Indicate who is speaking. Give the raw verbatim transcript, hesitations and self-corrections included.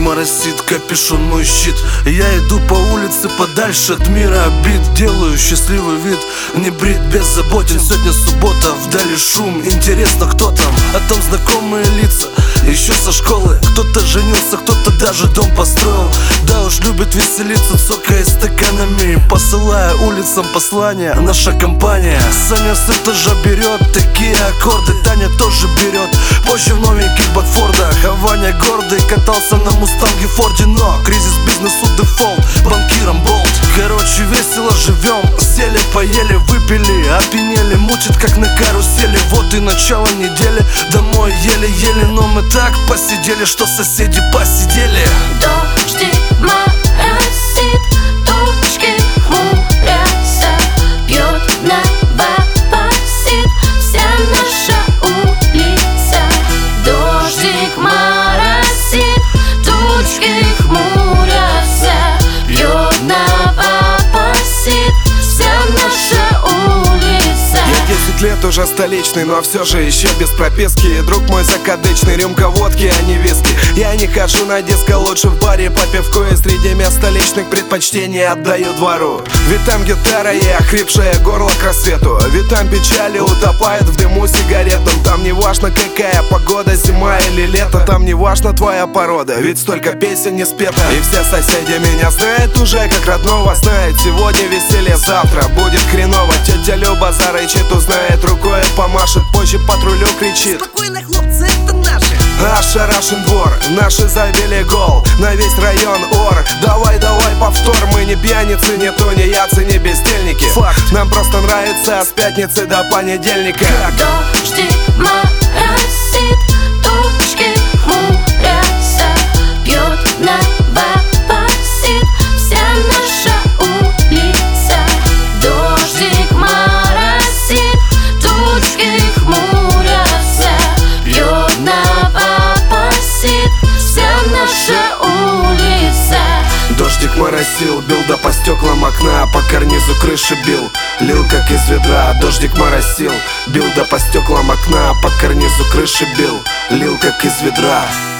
Speaker 1: моросит, капюшон мой щит. Я иду по улице подальше от мира обид. Делаю счастливый вид, не брит, беззаботен. Сегодня суббота, вдали шум, интересно, кто там? А там знакомые лица, еще со школы. Кто-то женился, кто-то даже дом построил. Да уж любит веселиться, цокая стаканами, посылая улицам послания. Наша компания Саня с этажа берет такие аккорды. Таня тоже берет, позже в новеньких Ботфордах. А Ваня гордый катался на Мустанге Форде. Но кризис бизнесу дефолт, банкиром болт. Короче, весело живем, сели, поели, выпили, опьянели, мучит как на карусели. Вот и начало недели, домой еле-еле. Но мы так посидели, что соседи посидели.
Speaker 2: Дождик моросит, тучки хмурятся, бьет небопосит вся наша улица. Дождик моросит, тучки хмурятся, бьет небопосит вся наша улица.
Speaker 3: Я десять лет уже столичный, но все же еще без прописки. Друг мой закадычный, рюмка водки, а не виски. Я не хожу на диско, лучше в баре по пивку. И среди мест столичных предпочтений отдаю двору. Ведь там гитара и охрипшее горло к рассвету. Ведь там печали утопает в дыму сигаретам. Там не важно какая погода, зима или лето. Там не важно твоя порода, ведь столько песен не спето. И все соседи меня знают уже как родного. Знает, сегодня веселье, завтра будет хреново. Тетя Люба зарычит, узнает, рукой помашет. Позже патрулю кричит:
Speaker 4: спокойно, хлопцы, это наши.
Speaker 3: Ошарашен двор, наши забили гол, на весь район ор. Давай, давай, повтор, мы не пьяницы, не тунеядцы, не бездельники. Факт, нам просто нравится с пятницы до понедельника.
Speaker 2: Дождик моросит, тучки хмурятся, бьет небопосит вся наша улица. Дождик моросит, тучки хмурятся, бьет небопосит вся наша улица.
Speaker 3: Дождик моросил, бил да по стеклам окна, по карнизу крыши бил, лил как из ведра. Дождик моросил, бил да по стеклам окна, по карнизу крыши бил, лил как из ведра.